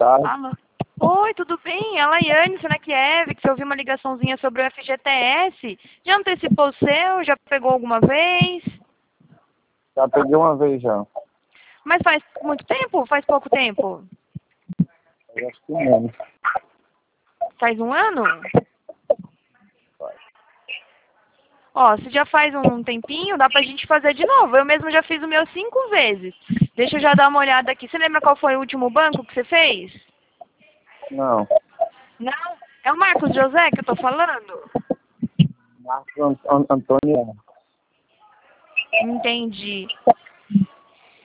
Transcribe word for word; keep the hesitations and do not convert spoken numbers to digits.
tarde. Alô? Oi, tudo bem? É a Laiane, será que é? Vi que você ouviu uma ligaçãozinha sobre o F G T S. Já antecipou o seu? Já pegou alguma vez? Já peguei uma vez já. Mas faz muito tempo? Faz pouco tempo? Eu acho que menos. Faz um ano? Ó, se já faz um tempinho, dá pra gente fazer de novo. Eu mesmo já fiz o meu cinco vezes. Deixa eu já dar uma olhada aqui. Você lembra qual foi o último banco que você fez? Não. Não? É o Marcos José que eu tô falando? Marcos Ant- Ant- Antônio. Entendi.